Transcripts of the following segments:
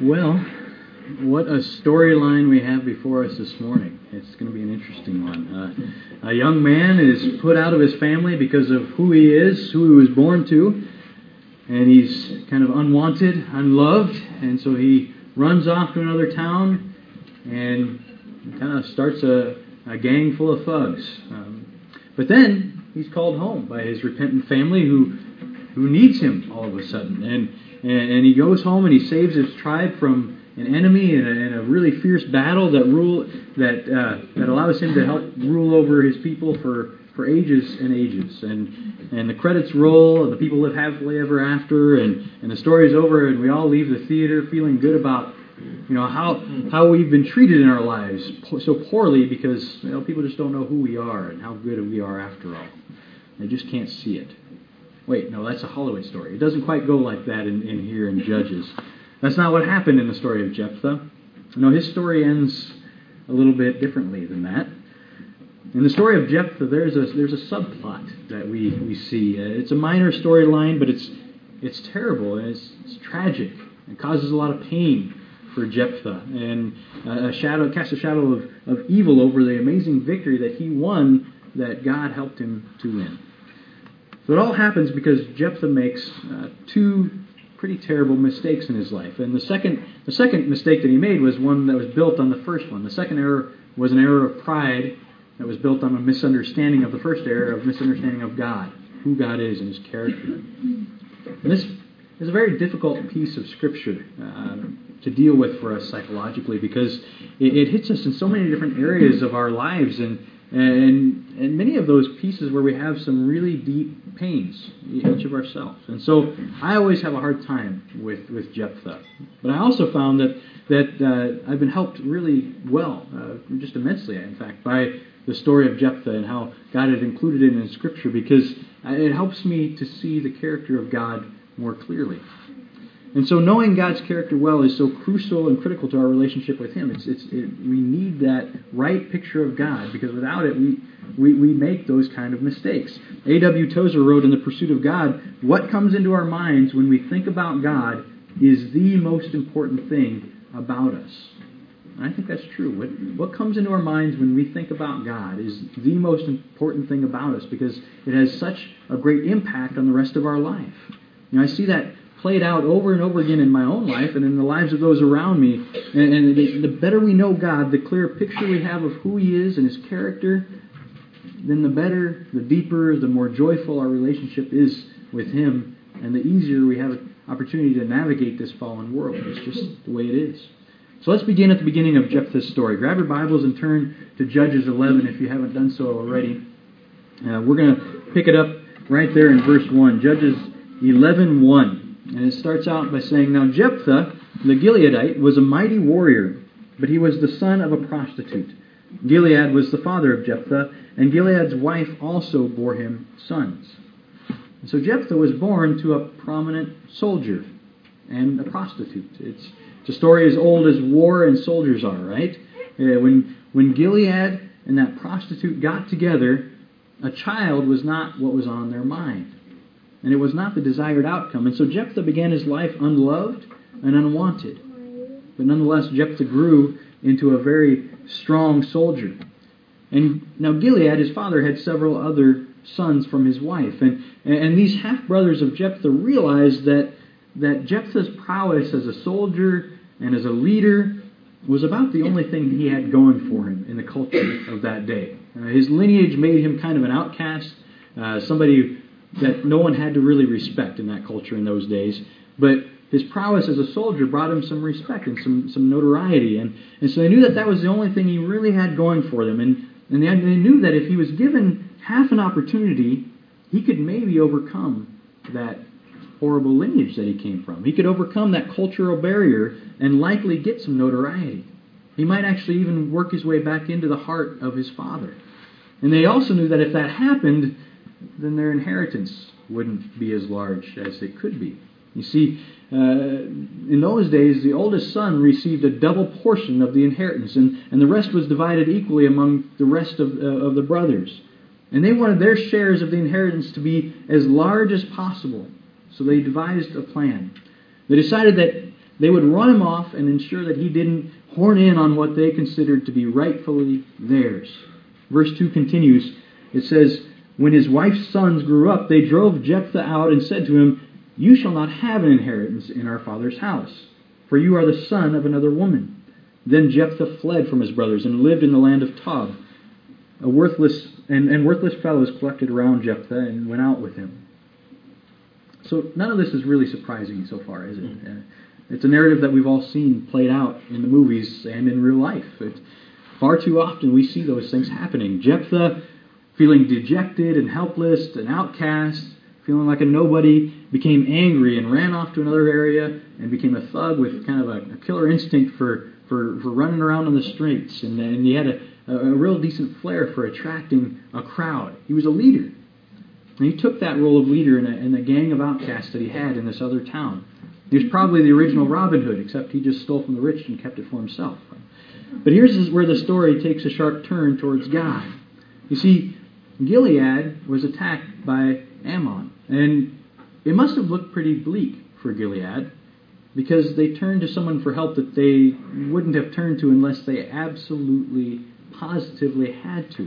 Well, what a storyline we have before us this morning. It's going to be an interesting one. A young man is put out of his family because of who he is, who he was born to, and he's kind of unwanted, unloved, and so he runs off to another town and kind of starts a gang full of thugs. But then he's called home by his repentant family who needs him all of a sudden. And he goes home and he saves his tribe from an enemy in a really fierce battle that allows him to help rule over his people for ages and ages. And the credits roll, and the people live happily ever after, and the story's over, and we all leave the theater feeling good about how we've been treated in our lives so poorly because people just don't know who we are and how good we are after all. They just can't see it. Wait, no, that's a Hollywood story. It doesn't quite go like that in here in Judges. That's not what happened in the story of Jephthah. No, his story ends a little bit differently than that. In the story of Jephthah, there's a subplot that we see. It's a minor storyline, but it's terrible and it's tragic. It causes a lot of pain for Jephthah, and casts a shadow of evil over the amazing victory that he won, that God helped him to win. So it all happens because Jephthah makes two pretty terrible mistakes in his life. And the second mistake that he made was one that was built on the first one. The second error was an error of pride that was built on a misunderstanding of the first error, of misunderstanding of God, who God is and His character. And this is a very difficult piece of Scripture to deal with for us psychologically, because it hits us in so many different areas of our lives, and many of those pieces where we have some really deep pains, each of ourselves. And so I always have a hard time with Jephthah. But I also found that I've been helped really well, just immensely, in fact, by the story of Jephthah and how God had included it in Scripture, because it helps me to see the character of God more clearly. And so knowing God's character well is so crucial and critical to our relationship with Him. We need that right picture of God, because without it, we make those kind of mistakes. A.W. Tozer wrote in The Pursuit of God, "What comes into our minds when we think about God is the most important thing about us." And I think that's true. What comes into our minds when we think about God is the most important thing about us, because it has such a great impact on the rest of our life. I see that played out over and over again in my own life and in the lives of those around me. And the better we know God, the clearer picture we have of who He is and His character, then the better, the deeper, the more joyful our relationship is with Him, and the easier we have an opportunity to navigate this fallen world. It's just the way it is. So let's begin at the beginning of Jephthah's story. Grab your Bibles and turn to Judges 11 if you haven't done so already. We're going to pick it up right there in verse 1. Judges 11:1. And it starts out by saying, "Now Jephthah, the Gileadite, was a mighty warrior, but he was the son of a prostitute. Gilead was the father of Jephthah, and Gilead's wife also bore him sons." And so Jephthah was born to a prominent soldier and a prostitute. It's a story as old as war and soldiers are, right? When Gilead and that prostitute got together, a child was not what was on their mind. And it was not the desired outcome. And so Jephthah began his life unloved and unwanted. But nonetheless, Jephthah grew into a very strong soldier. And now Gilead, his father, had several other sons from his wife. And these half-brothers of Jephthah realized that Jephthah's prowess as a soldier and as a leader was about the only thing he had going for him in the culture of that day. His lineage made him kind of an outcast, somebody that no one had to really respect in that culture in those days. But his prowess as a soldier brought him some respect and some notoriety. And so they knew that was the only thing he really had going for them. And they knew that if he was given half an opportunity, he could maybe overcome that horrible lineage that he came from. He could overcome that cultural barrier and likely get some notoriety. He might actually even work his way back into the heart of his father. And they also knew that if that happened, then their inheritance wouldn't be as large as it could be. You see, in those days, the oldest son received a double portion of the inheritance, and the rest was divided equally among the rest of the brothers. And they wanted their shares of the inheritance to be as large as possible, so they devised a plan. They decided that they would run him off and ensure that he didn't horn in on what they considered to be rightfully theirs. Verse 2 continues. It says, when his wife's sons grew up, they drove Jephthah out and said to him, you shall not have an inheritance in our father's house, for you are the son of another woman. Then Jephthah fled from his brothers and lived in the land of Tob. Worthless fellows collected around Jephthah and went out with him. So none of this is really surprising so far, is it? It's a narrative that we've all seen played out in the movies and in real life. Far too often we see those things happening. Jephthah, feeling dejected and helpless, an outcast, feeling like a nobody, became angry and ran off to another area and became a thug with kind of a killer instinct for running around on the streets. And he had a real decent flair for attracting a crowd. He was a leader. And he took that role of leader in a gang of outcasts that he had in this other town. He was probably the original Robin Hood, except he just stole from the rich and kept it for himself. But here's where the story takes a sharp turn towards God. You see, Gilead was attacked by Ammon. And it must have looked pretty bleak for Gilead, because they turned to someone for help that they wouldn't have turned to unless they absolutely, positively had to.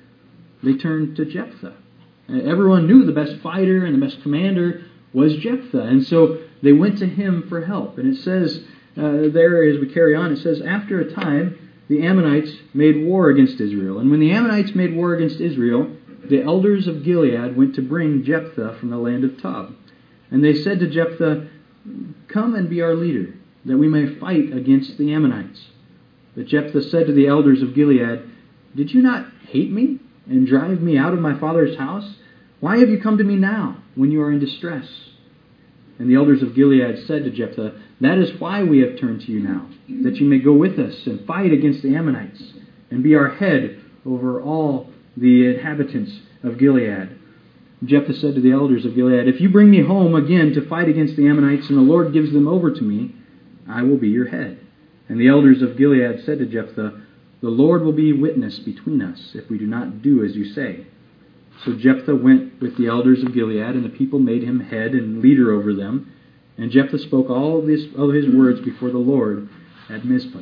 They turned to Jephthah. Everyone knew the best fighter and the best commander was Jephthah, and so they went to him for help. And it says there, as we carry on, it says, after a time, the Ammonites made war against Israel. And when the Ammonites made war against Israel, the elders of Gilead went to bring Jephthah from the land of Tob. And they said to Jephthah, come and be our leader, that we may fight against the Ammonites. But Jephthah said to the elders of Gilead, did you not hate me and drive me out of my father's house? Why have you come to me now, when you are in distress? And the elders of Gilead said to Jephthah, that is why we have turned to you now, that you may go with us and fight against the Ammonites, and be our head over all the inhabitants of Gilead. Jephthah said to the elders of Gilead, if you bring me home again to fight against the Ammonites, and the Lord gives them over to me, I will be your head. And the elders of Gilead said to Jephthah, the Lord will be witness between us, if we do not do as you say. So Jephthah went with the elders of Gilead, and the people made him head and leader over them. And Jephthah spoke all of his words before the Lord at Mizpah.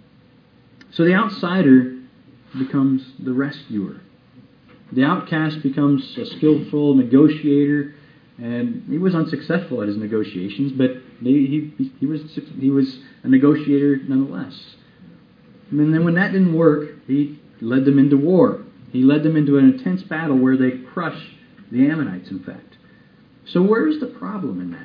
So the outsider becomes the rescuer. The outcast becomes a skillful negotiator, and he was unsuccessful at his negotiations, but he was a negotiator nonetheless. And then when that didn't work, he led them into war. He led them into an intense battle where they crushed the Ammonites, in fact. So where's the problem in that?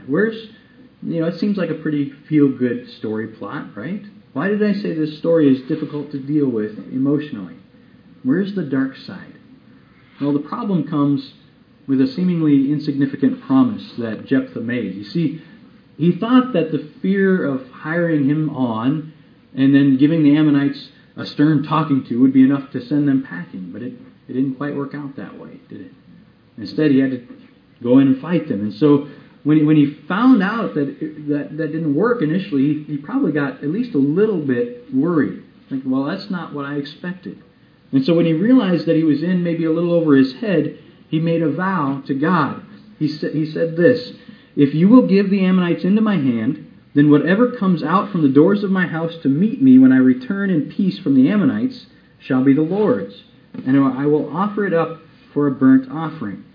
It seems like a pretty feel-good story plot, right? Why did I say this story is difficult to deal with emotionally? Where's the dark side? Well, the problem comes with a seemingly insignificant promise that Jephthah made. You see, he thought that the fear of hiring him on and then giving the Ammonites a stern talking to would be enough to send them packing, but it didn't quite work out that way, did it? Instead, he had to go in and fight them. And so when he found out that didn't work initially, he probably got at least a little bit worried. Thinking, well, that's not what I expected. And so when he realized that he was in maybe a little over his head, he made a vow to God. He said this, if you will give the Ammonites into my hand, then whatever comes out from the doors of my house to meet me when I return in peace from the Ammonites shall be the Lord's, and I will offer it up for a burnt offering.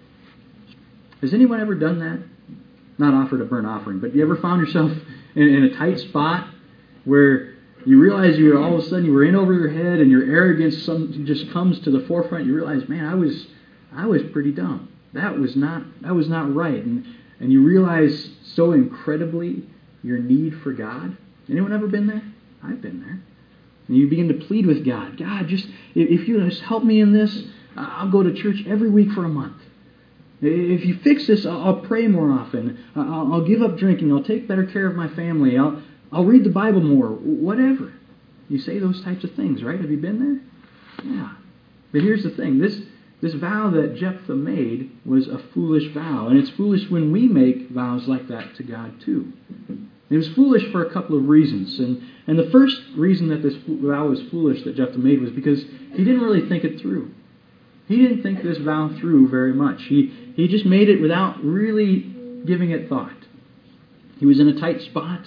Has anyone ever done that? Not offered a burnt offering, but you ever found yourself in a tight spot where you realize all of a sudden you were in over your head and your arrogance just comes to the forefront? You realize, man, I was pretty dumb. That was not right. And you realize so incredibly your need for God. Anyone ever been there? I've been there. And you begin to plead with God. God, just if you just help me in this, I'll go to church every week for a month. If you fix this, I'll pray more often. I'll give up drinking. I'll take better care of my family. I'll read the Bible more. Whatever. You say those types of things, right? Have you been there? Yeah. But here's the thing. This vow that Jephthah made was a foolish vow. And it's foolish when we make vows like that to God too. It was foolish for a couple of reasons. And the first reason that this vow was foolish that Jephthah made was because he didn't really think it through. He didn't think this vow through very much. He just made it without really giving it thought. He was in a tight spot.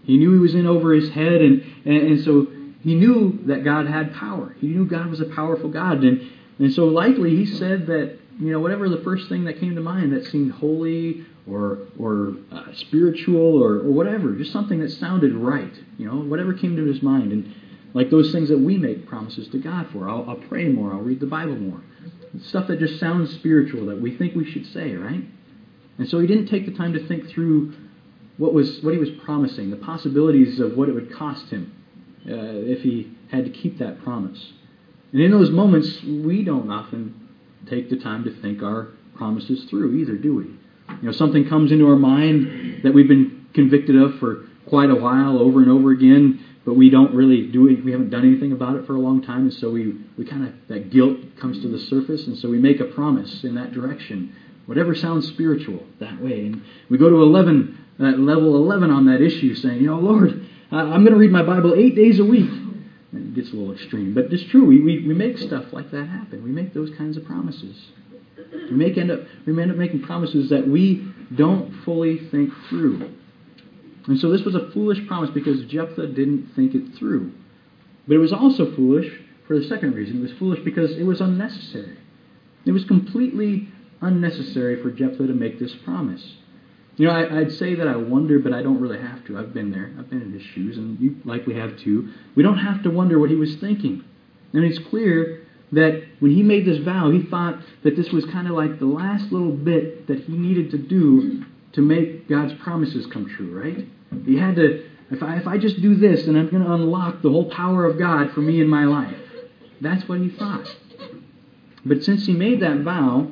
He knew he was in over his head, and so he knew that God had power. He knew God was a powerful God. And so likely he said that, whatever the first thing that came to mind that seemed holy or spiritual or whatever, just something that sounded right, whatever came to his mind. And like those things that we make promises to God for. I'll pray more. I'll read the Bible more. Stuff that just sounds spiritual that we think we should say, right? And so he didn't take the time to think through what he was promising, the possibilities of what it would cost him if he had to keep that promise. And in those moments, we don't often take the time to think our promises through either, do we? Something comes into our mind that we've been convicted of for quite a while, over and over again, but we don't really do it. We haven't done anything about it for a long time, and so we kind of, that guilt comes to the surface, and so we make a promise in that direction. Whatever sounds spiritual that way. And we go to level 11 on that issue, saying, Lord, I'm going to read my Bible 8 days a week. And it gets a little extreme, but it's true. We make stuff like that happen. We make those kinds of promises. We end up making promises that we don't fully think through. And so this was a foolish promise because Jephthah didn't think it through. But it was also foolish for the second reason. It was foolish because it was unnecessary. It was completely unnecessary for Jephthah to make this promise. I'd say that I wonder, but I don't really have to. I've been there. I've been in his shoes, and you likely have too. We don't have to wonder what he was thinking. And it's clear that when he made this vow, he thought that this was kind of like the last little bit that he needed to do to make God's promises come true, right? He had to, if I just do this, then I'm going to unlock the whole power of God for me in my life. That's what he thought. But since he made that vow,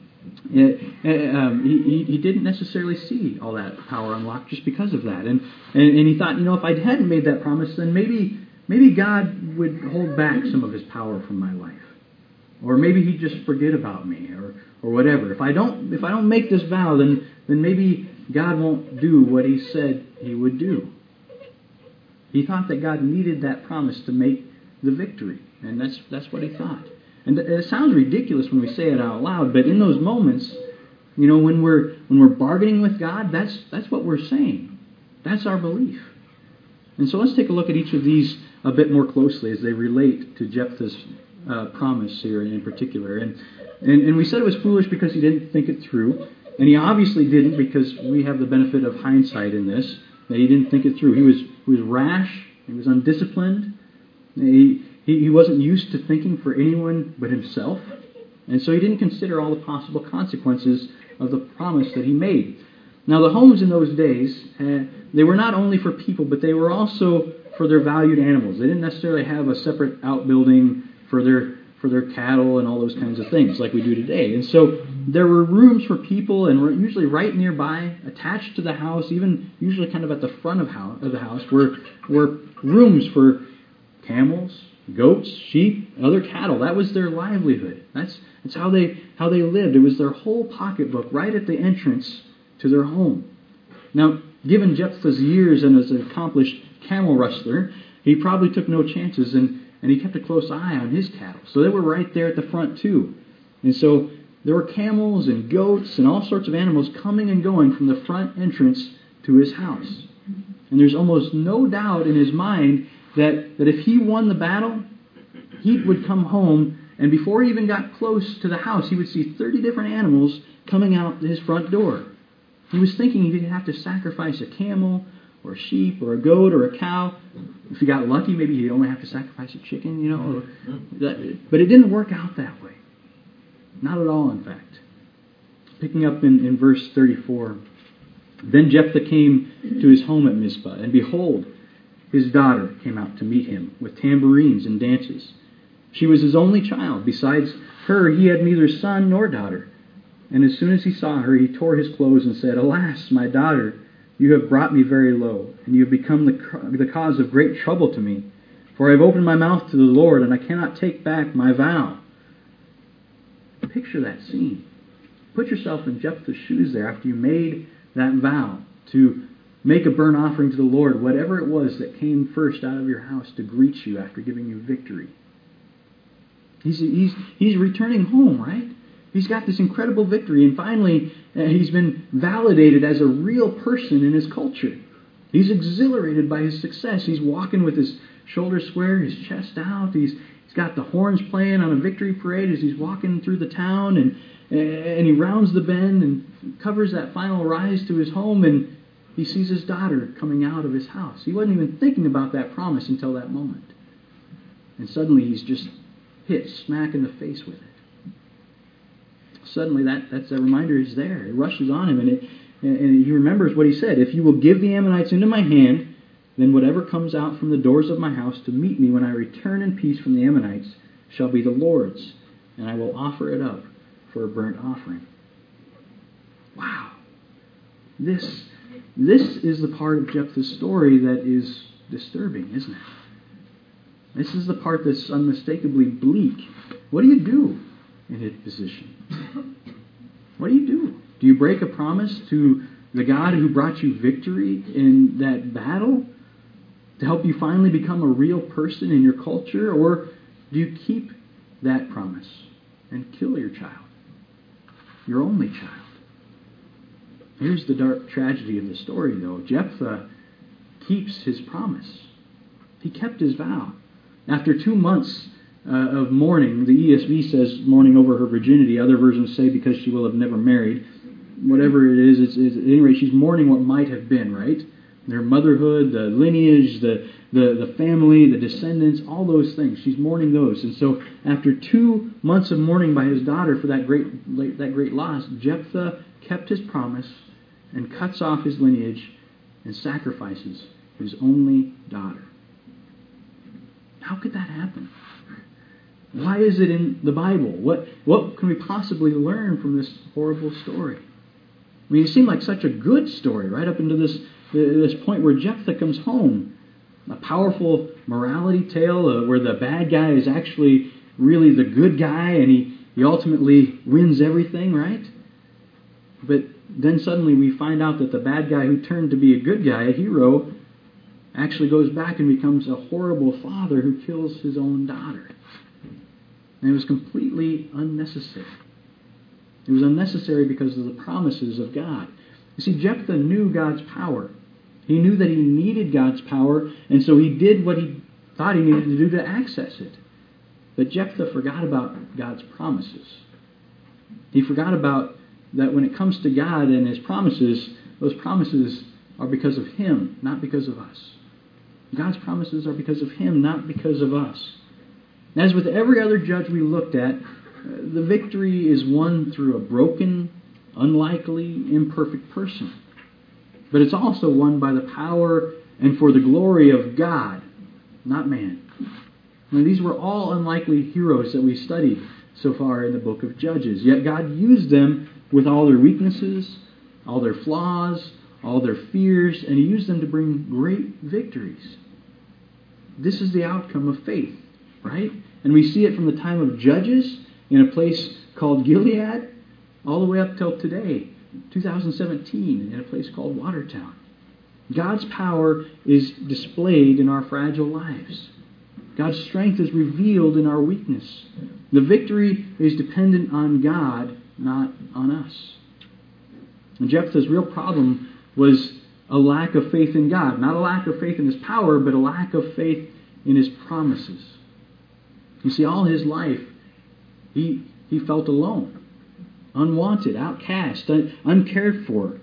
he didn't necessarily see all that power unlocked just because of that. And he thought, if I hadn't made that promise, then maybe God would hold back some of his power from my life. Or maybe he'd just forget about me or whatever. If I don't make this vow, then maybe God won't do what he said he would do. He thought that God needed that promise to make the victory. And that's what he thought. And it sounds ridiculous when we say it out loud, but in those moments, when we're bargaining with God, that's what we're saying. That's our belief. And so let's take a look at each of these a bit more closely as they relate to Jephthah's promise here in particular. And we said it was foolish because he didn't think it through, and he obviously didn't because we have the benefit of hindsight in this, that he didn't think it through. He was rash, he was undisciplined, he wasn't used to thinking for anyone but himself, and so he didn't consider all the possible consequences of the promise that he made. Now, the homes in those days, they were not only for people, but they were also for their valued animals. They didn't necessarily have a separate outbuilding for their cattle and all those kinds of things like we do today. And so there were rooms for people, and usually right nearby, attached to the house, even usually kind of at the front of the house, were rooms for camels, goats, sheep, other cattle. That was their livelihood. That's how they lived. It was their whole pocketbook right at the entrance to their home. Now, given Jephthah's years and as an accomplished camel rustler, he probably took no chances, and he kept a close eye on his cattle. So they were right there at the front too. And so there were camels and goats and all sorts of animals coming and going from the front entrance to his house. And there's almost no doubt in his mind that if he won the battle, he would come home, and before he even got close to the house, he would see 30 different animals coming out his front door. He was thinking he didn't have to sacrifice a camel or a sheep or a goat or a cow. If he got lucky, maybe he'd only have to sacrifice a chicken, But it didn't work out that way. Not at all, in fact. Picking up in verse 34. Then Jephthah came to his home at Mizpah, and behold, his daughter came out to meet him with tambourines and dances. She was his only child. Besides her, he had neither son nor daughter. And as soon as he saw her, he tore his clothes and said, "Alas, my daughter, you have brought me very low, and you have become the cause of great trouble to me. For I have opened my mouth to the Lord, and I cannot take back my vow." Picture that scene. Put yourself in Jephthah's shoes there after you made that vow to make a burnt offering to the Lord, whatever it was that came first out of your house to greet you after giving you victory. He's returning home, right? He's got this incredible victory, and finally he's been validated as a real person in his culture. He's exhilarated by his success. He's walking with his shoulders square, his chest out. He's got the horns playing on a victory parade as he's walking through the town, and he rounds the bend and covers that final rise to his home, and he sees his daughter coming out of his house. He wasn't even thinking about that promise until that moment. And suddenly he's just hit smack in the face with it. Suddenly that's a reminder is there. It rushes on him, and he remembers what he said. If you will give the Ammonites into my hand, then whatever comes out from the doors of my house to meet me when I return in peace from the Ammonites shall be the Lord's, and I will offer it up for a burnt offering. Wow. This is the part of Jephthah's story that is disturbing, isn't it? This is the part that's unmistakably bleak. What do you do in his position? What do you do? Do you break a promise to the God who brought you victory in that battle to help you finally become a real person in your culture? Or do you keep that promise and kill your child, your only child? Here's the dark tragedy of the story, though. Jephthah keeps his promise. He kept his vow. After 2 months of mourning, the ESV says mourning over her virginity. Other versions say because she will have never married. Whatever it is, at any rate, she's mourning what might have been, right? Their motherhood, the lineage, the family, the descendants, all those things. She's mourning those. And so after 2 months of mourning by his daughter for that great loss, Jephthah kept his promise and cuts off his lineage and sacrifices his only daughter. How could that happen? Why is it in the Bible? What can we possibly learn from this horrible story? I mean, it seemed like such a good story, right up into this point where Jephthah comes home. A powerful morality tale where the bad guy is actually really the good guy, and he ultimately wins everything, right? But then suddenly we find out that the bad guy who turned to be a good guy, a hero, actually goes back and becomes a horrible father who kills his own daughter. And it was completely unnecessary. It was unnecessary because of the promises of God. You see, Jephthah knew God's power. He knew that he needed God's power, and so he did what he thought he needed to do to access it. But Jephthah forgot about God's promises. He forgot about that when it comes to God and his promises, those promises are because of him, not because of us. God's promises are because of him, not because of us. As with every other judge we looked at, the victory is won through a broken, unlikely, imperfect person. But it's also won by the power and for the glory of God, not man. Now, these were all unlikely heroes that we studied so far in the book of Judges. Yet God used them with all their weaknesses, all their flaws, all their fears, and he used them to bring great victories. This is the outcome of faith, right? And we see it from the time of Judges in a place called Gilead all the way up till today, 2017, in a place called Watertown. God's power is displayed in our fragile lives. God's strength is revealed in our weakness. The victory is dependent on God, not on us. And Jephthah's real problem was a lack of faith in God. Not a lack of faith in his power, but a lack of faith in his promises. You see, all his life, he felt alone, unwanted, outcast, uncared for,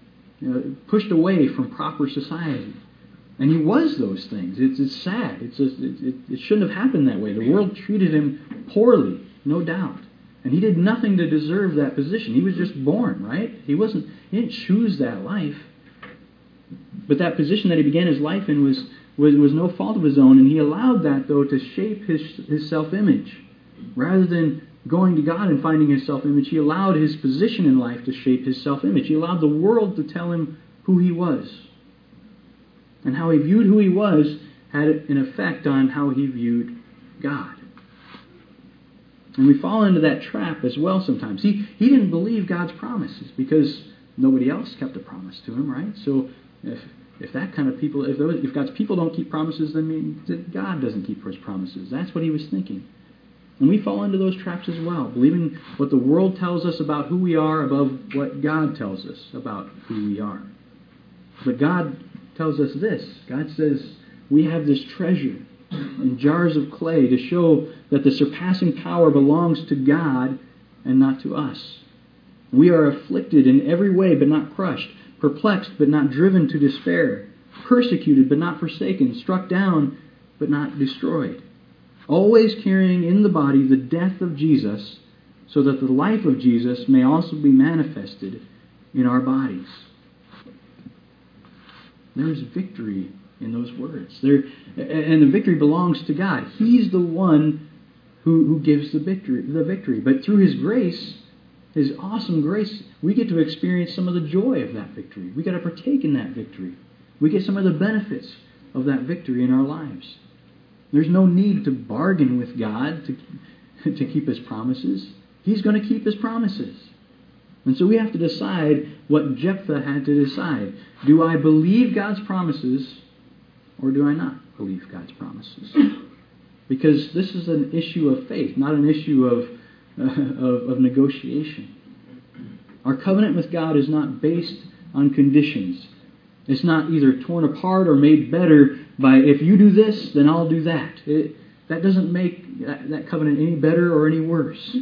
pushed away from proper society. And he was those things. It's sad. It shouldn't have happened that way. The world treated him poorly, no doubt. And he did nothing to deserve that position. He was just born, right? He didn't choose that life. But that position that he began his life in was no fault of his own, and he allowed that, though, to shape his self-image. Rather than going to God and finding his self-image, he allowed his position in life to shape his self-image. He allowed the world to tell him who he was. And how he viewed who he was had an effect on how he viewed God. And we fall into that trap as well sometimes. He didn't believe God's promises because nobody else kept a promise to him, right? So if that kind of people, if God's people don't keep promises, then means that God doesn't keep his promises. That's what he was thinking. And we fall into those traps as well, believing what the world tells us about who we are above what God tells us about who we are. But God tells us this. God says we have this treasure in jars of clay to show that the surpassing power belongs to God and not to us. We are afflicted in every way but not crushed, perplexed but not driven to despair, persecuted but not forsaken, struck down but not destroyed, always carrying in the body the death of Jesus, so that the life of Jesus may also be manifested in our bodies. There's victory in those words. And the victory belongs to God. He's the one who gives the victory. But through His grace, His awesome grace, we get to experience some of the joy of that victory. We get to partake in that victory. We get some of the benefits of that victory in our lives. There's no need to bargain with God to keep His promises. He's going to keep His promises. And so we have to decide what Jephthah had to decide. Do I believe God's promises, or do I not believe God's promises? Because this is an issue of faith, not an issue of negotiation. Our covenant with God is not based on conditions. It's not either torn apart or made better by, if you do this, then I'll do that. That doesn't make that covenant any better or any worse.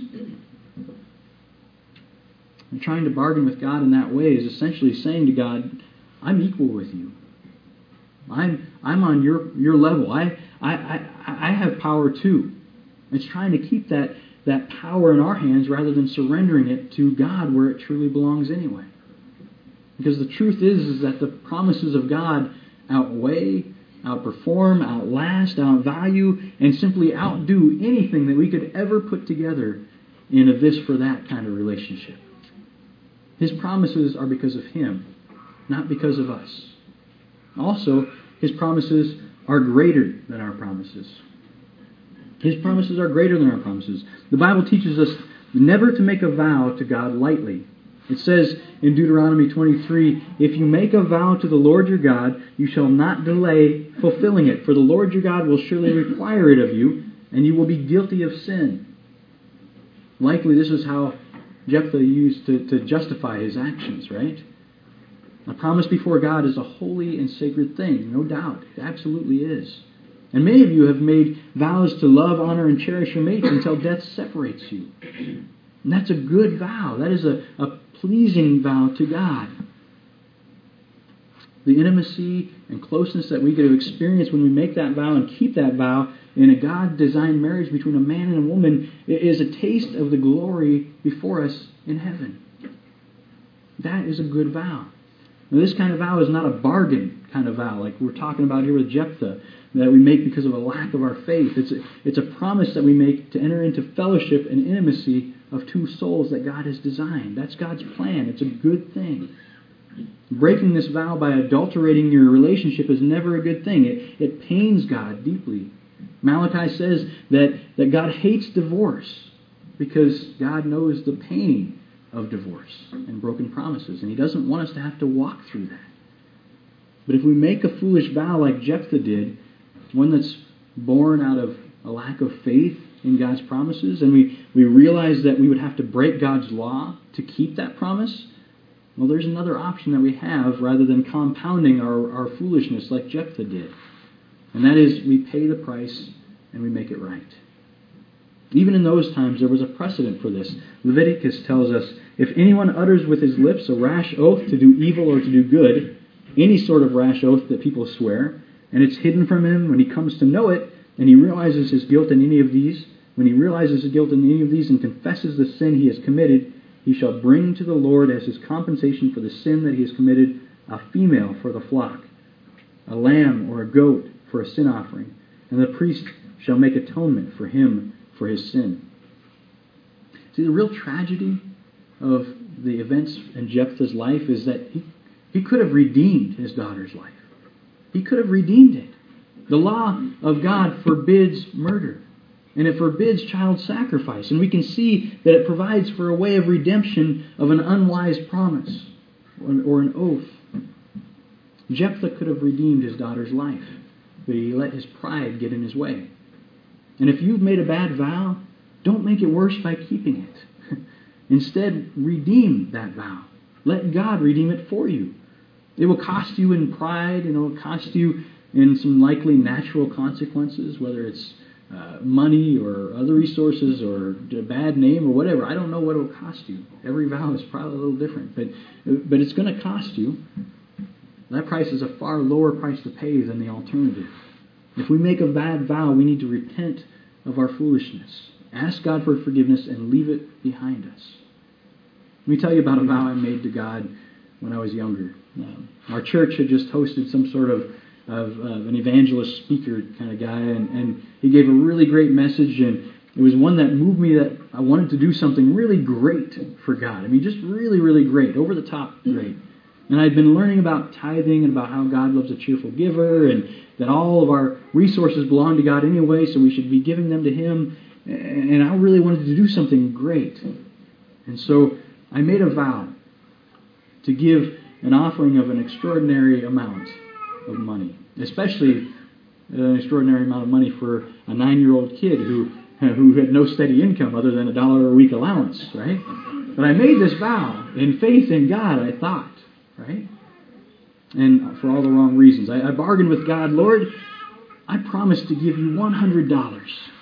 And trying to bargain with God in that way is essentially saying to God, I'm equal with you. I'm on your level. I have power too. It's trying to keep that power in our hands rather than surrendering it to God where it truly belongs anyway. Because the truth is that the promises of God outweigh, outperform, outlast, outvalue, and simply outdo anything that we could ever put together in a this for that kind of relationship. His promises are because of Him, not because of us. Also, His promises are greater than our promises. His promises are greater than our promises. The Bible teaches us never to make a vow to God lightly. It says in Deuteronomy 23, if you make a vow to the Lord your God, you shall not delay fulfilling it, for the Lord your God will surely require it of you, and you will be guilty of sin. Likely this is how Jephthah used to justify his actions, right? A promise before God is a holy and sacred thing, no doubt. It absolutely is. And many of you have made vows to love, honor, and cherish your mate until death separates you. And that's a good vow. That is a pleasing vow to God. The intimacy and closeness that we get to experience when we make that vow and keep that vow in a God-designed marriage between a man and a woman is a taste of the glory before us in heaven. That is a good vow. Now, this kind of vow is not a bargain kind of vow like we're talking about here with Jephthah that we make because of a lack of our faith. It's a promise that we make to enter into fellowship and intimacy of two souls that God has designed. That's God's plan. It's a good thing. Breaking this vow by adulterating your relationship is never a good thing. It pains God deeply. Malachi says that God hates divorce because God knows the pain of divorce and broken promises, and He doesn't want us to have to walk through that. But if we make a foolish vow like Jephthah did, one that's born out of a lack of faith in God's promises, and we realize that we would have to break God's law to keep that promise, well, there's another option that we have rather than compounding our foolishness like Jephthah did. And that is we pay the price and we make it right. Even in those times, there was a precedent for this. Leviticus tells us, if anyone utters with his lips a rash oath to do evil or to do good, any sort of rash oath that people swear, and it's hidden from him when he comes to know it, and he realizes his guilt in any of these, when he realizes his guilt in any of these and confesses the sin he has committed, he shall bring to the Lord as his compensation for the sin that he has committed a female for the flock, a lamb or a goat for a sin offering, and the priest shall make atonement for him for his sin. See, the real tragedy of the events in Jephthah's life is that he could have redeemed his daughter's life. He could have redeemed it. The law of God forbids murder, and it forbids child sacrifice. And we can see that it provides for a way of redemption of an unwise promise or an oath. Jephthah could have redeemed his daughter's life, but he let his pride get in his way. And if you've made a bad vow, don't make it worse by keeping it. Instead, redeem that vow. Let God redeem it for you. It will cost you in pride, and it will cost you in some likely natural consequences, whether it's money or other resources or a bad name or whatever. I don't know what it will cost you. Every vow is probably a little different, but it's going to cost you. That price is a far lower price to pay than the alternative. If we make a bad vow, we need to repent of our foolishness. Ask God for forgiveness and leave it behind us. Let me tell you about a vow I made to God when I was younger. Our church had just hosted some sort of an evangelist speaker kind of guy, and he gave a really great message, and it was one that moved me that I wanted to do something really great for God. I mean, just really, really great, over the top great. And I'd been learning about tithing and about how God loves a cheerful giver, and that all of our resources belong to God anyway, so we should be giving them to Him. And I really wanted to do something great. And so I made a vow to give an offering of an extraordinary amount of money, especially an extraordinary amount of money for a 9-year-old kid who had no steady income other than $1 a week allowance, right? But I made this vow in faith in God, I thought, right? And for all the wrong reasons. I bargained with God, Lord, I promise to give you $100.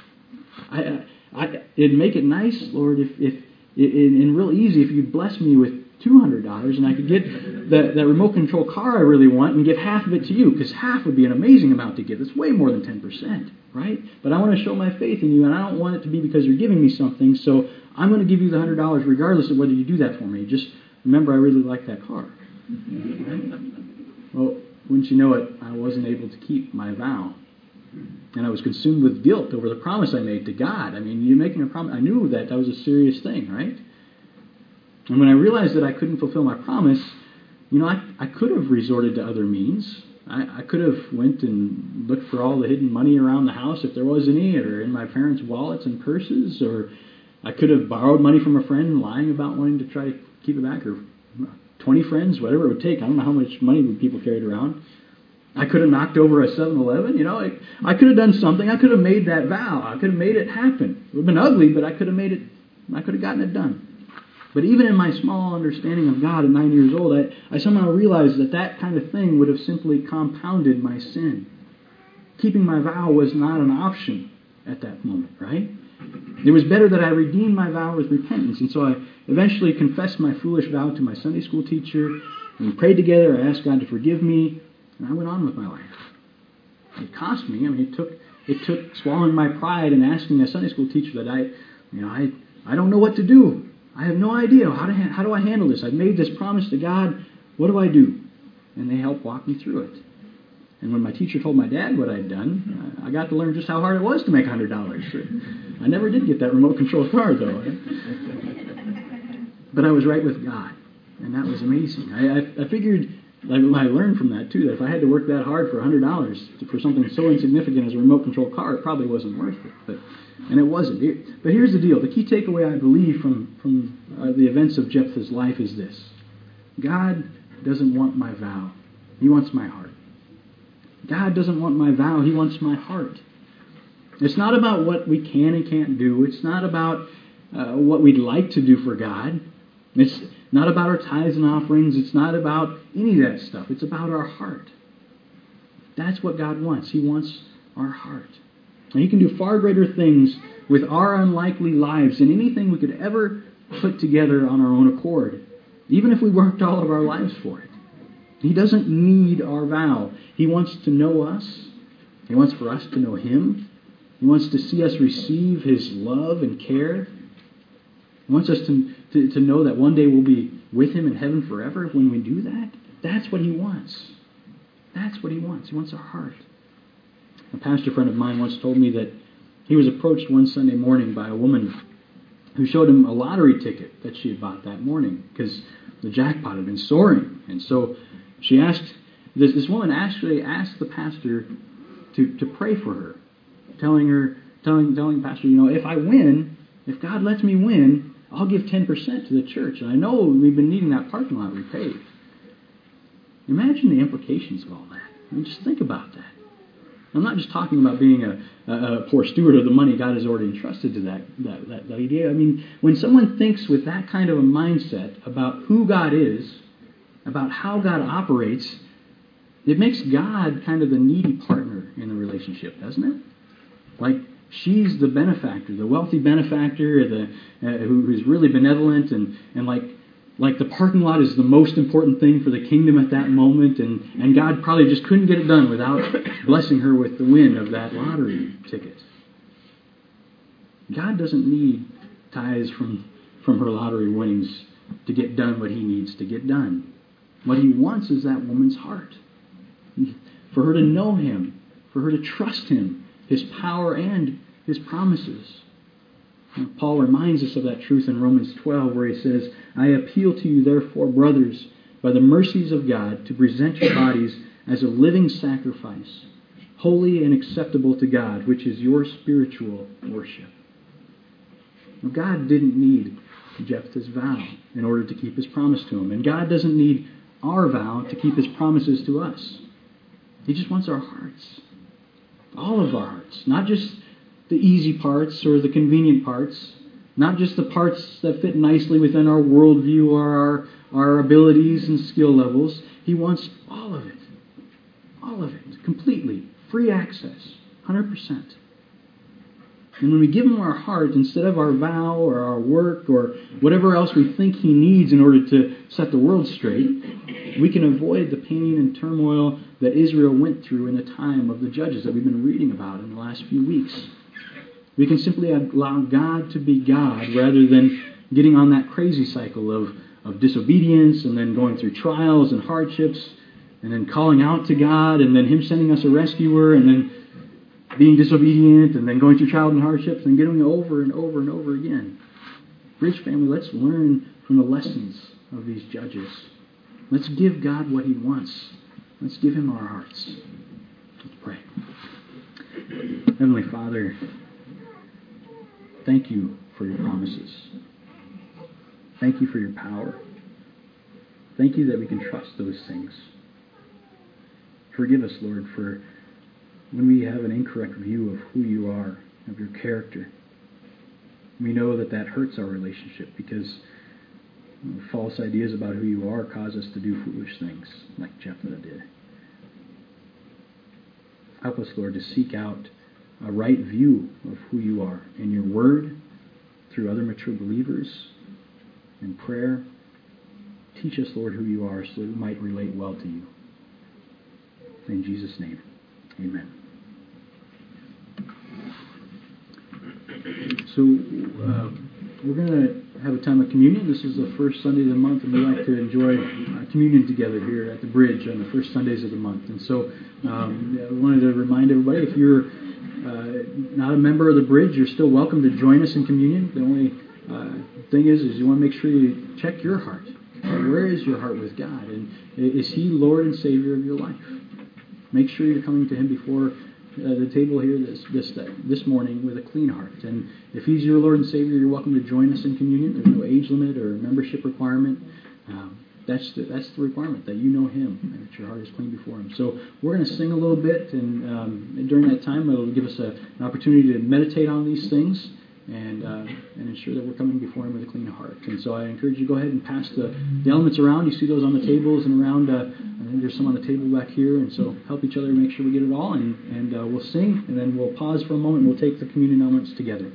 It'd make it nice, Lord, if and real easy if you'd bless me with $200 and I could get that remote control car I really want and give half of it to you, because half would be an amazing amount to give. It's way more than 10%, right? But I want to show my faith in you, and I don't want it to be because you're giving me something, so I'm going to give you the $100 regardless of whether you do that for me. Just remember, I really like that car. Right? Well, wouldn't you know it, I wasn't able to keep my vow. And I was consumed with guilt over the promise I made to God. I mean, you're making a promise. I knew that was a serious thing, right? And when I realized that I couldn't fulfill my promise, I could have resorted to other means. I could have went and looked for all the hidden money around the house, if there was any, or in my parents' wallets and purses, or I could have borrowed money from a friend, lying about wanting to try to keep it back, or 20 friends, whatever it would take. I don't know how much money people carried around. I could have knocked over a 7-Eleven. I could have done something. I could have made that vow. I could have made it happen. It would have been ugly, but I could have made it. I could have gotten it done. But even in my small understanding of God at 9 years old, I somehow realized that kind of thing would have simply compounded my sin. Keeping my vow was not an option at that moment, right? It was better that I redeemed my vow with repentance. And so I eventually confessed my foolish vow to my Sunday school teacher. And we prayed together. I asked God to forgive me. And I went on with my life. It cost me. I mean, it took swallowing my pride and asking a Sunday school teacher that I don't know what to do. I have no idea. How do I handle this? I've made this promise to God. What do I do? And they helped walk me through it. And when my teacher told my dad what I'd done, I got to learn just how hard it was to make $100. I never did get that remote control car, though. But I was right with God. And that was amazing. I figured, I learned from that, too, that if I had to work that hard for $100 for something so insignificant as a remote control car, it probably wasn't worth it. And it wasn't. But here's the deal. The key takeaway, I believe, from the events of Jephthah's life is this. God doesn't want my vow. He wants my heart. God doesn't want my vow. He wants my heart. It's not about what we can and can't do. It's not about what we'd like to do for God. It's not about our tithes and offerings. It's not about any of that stuff. It's about our heart. That's what God wants. He wants our heart. And He can do far greater things with our unlikely lives than anything we could ever put together on our own accord, even if we worked all of our lives for it. He doesn't need our vow. He wants to know us. He wants for us to know Him. He wants to see us receive His love and care. He wants us to know that one day we'll be with Him in heaven forever when we do that. That's what He wants. That's what He wants. He wants our heart. A pastor friend of mine once told me that he was approached one Sunday morning by a woman who showed him a lottery ticket that she had bought that morning because the jackpot had been soaring. And so she asked, this woman actually asked the pastor to pray for her, telling the pastor, if I win, if God lets me win, I'll give 10% to the church. And I know we've been needing that parking lot repaved. Imagine the implications of all that. I mean, just think about that. I'm not just talking about being a poor steward of the money God has already entrusted to that idea. I mean, when someone thinks with that kind of a mindset about who God is about how God operates, it makes God kind of the needy partner in the relationship, doesn't it? Like, she's the benefactor, the wealthy benefactor, who's really benevolent, and like the parking lot is the most important thing for the kingdom at that moment, and God probably just couldn't get it done without blessing her with the win of that lottery ticket. God doesn't need tithes from her lottery winnings to get done what he needs to get done. What he wants is that woman's heart. For her to know him, for her to trust him, his power and his promises. And Paul reminds us of that truth in Romans 12, where he says, I appeal to you, therefore, brothers, by the mercies of God, to present your bodies as a living sacrifice, holy and acceptable to God, which is your spiritual worship. Now, God didn't need Jephthah's vow in order to keep his promise to him. And God doesn't need our vow to keep his promises to us. He just wants our hearts. All of our hearts. Not just the easy parts or the convenient parts. Not just the parts that fit nicely within our worldview or our abilities and skill levels. He wants all of it. All of it. Completely. Free access. 100%. And when we give him our heart instead of our vow or our work or whatever else we think he needs in order to set the world straight, we can avoid the pain and turmoil that Israel went through in the time of the judges that we've been reading about in the last few weeks. We can simply allow God to be God rather than getting on that crazy cycle of disobedience and then going through trials and hardships and then calling out to God and then him sending us a rescuer and then being disobedient and then going through trials and hardships and getting over and over and over again. Bridge family, let's learn from the lessons of these judges. Let's give God what he wants. Let's give him our hearts. Let's pray. Heavenly Father, thank you for your promises. Thank you for your power. Thank you that we can trust those things. Forgive us, Lord, for when we have an incorrect view of who you are, of your character. We know that hurts our relationship because false ideas about who you are cause us to do foolish things like Jephthah did. Help us, Lord, to seek out a right view of who you are in your word, through other mature believers, in prayer. Teach us, Lord, who you are so that we might relate well to you. In Jesus' name, amen. So we're going to have a time of communion. This is the first Sunday of the month, and we like to enjoy communion together here at the Bridge on the first Sundays of the month. And so I wanted to remind everybody, if you're not a member of the Bridge, you're still welcome to join us in communion. The only thing is you want to make sure you check your heart. Where is your heart with God? And is he Lord and Savior of your life? Make sure you're coming to him before the table here this morning with a clean heart. And if he's your Lord and Savior, you're welcome to join us in communion. There's no age limit or membership requirement. That's the requirement, that you know him and that your heart is clean before him. So we're going to sing a little bit, and during that time it'll give us an opportunity to meditate on these things and ensure that we're coming before him with a clean heart. And so I encourage you to go ahead and pass the elements around. You see those on the tables and around. I think there's some on the table back here. And so help each other make sure we get it all. And we'll sing, and then we'll pause for a moment, and we'll take the communion elements together.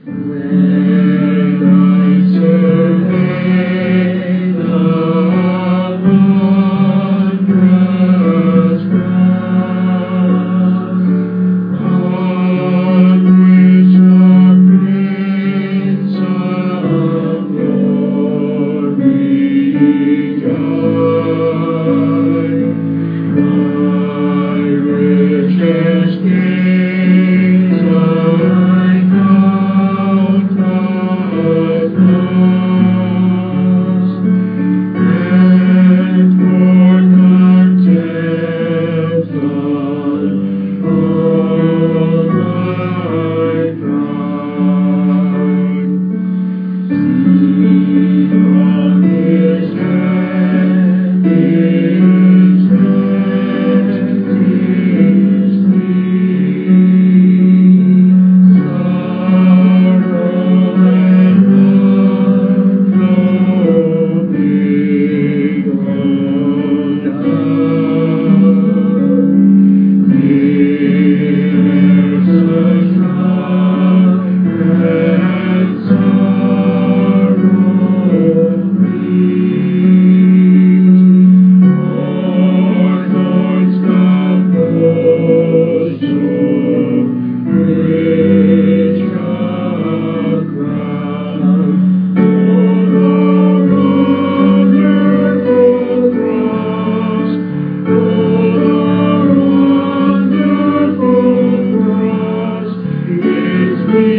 When I survey the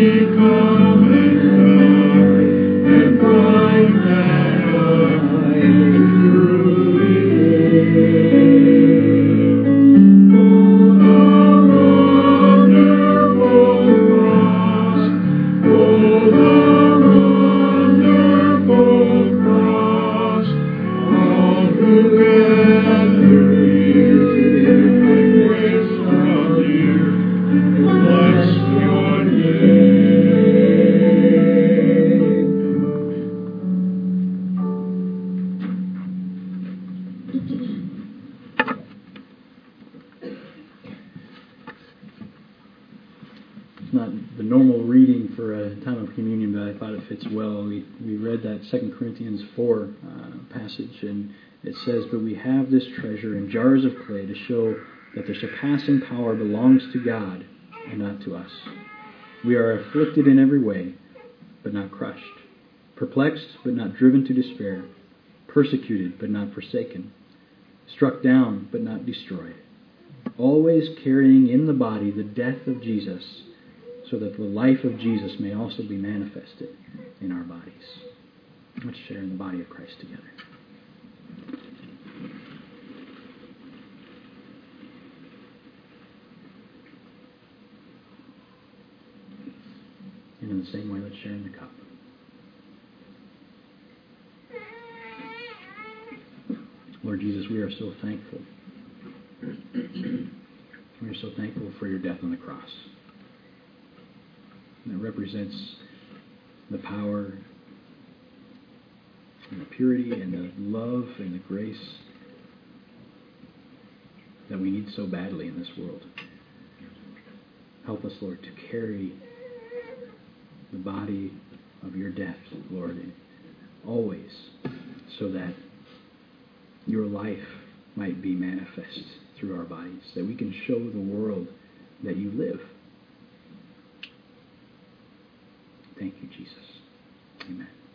It's not the normal reading for a time of communion, but I thought it fits well. We read that 2 Corinthians 4 passage, and it says, "But we have this treasure in jars of clay to show that the surpassing power belongs to God and not to us. We are afflicted in every way, but not crushed, perplexed, but not driven to despair, persecuted, but not forsaken, struck down, but not destroyed, always carrying in the body the death of Jesus, so that the life of Jesus may also be manifested in our bodies." Let's share in the body of Christ together. And in the same way, let's share in the cup. Lord Jesus, we are so thankful. We are so thankful for your death on the cross. And it represents the power and the purity and the love and the grace that we need so badly in this world. Help us, Lord, to carry the body of your death, Lord, always, so that your life might be manifest through our bodies, that we can show the world that you live. Thank you, Jesus. Amen.